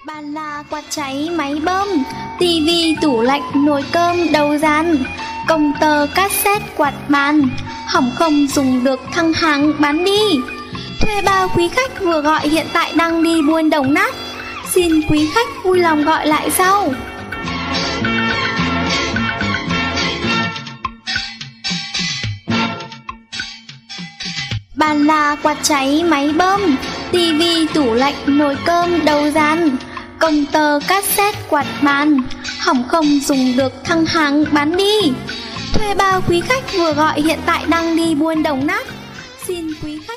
Bàn là quạt cháy máy bơm, tivi tủ lạnh nồi cơm đầu gian, công tơ cassette quạt bàn, hỏng không dùng được thăng hàng bán đi. Thuê bao quý khách vừa gọi hiện tại đang đi buôn đồng nát, xin quý khách vui lòng gọi lại sau. Bàn là quạt cháy máy bơm, tivi tủ lạnh nồi cơm đầu gian, công tơ cassette quạt bàn, hỏng không dùng được thăng hàng bán đi. Thuê bao quý khách vừa gọi hiện tại đang đi buôn đồng nát, xin quý khách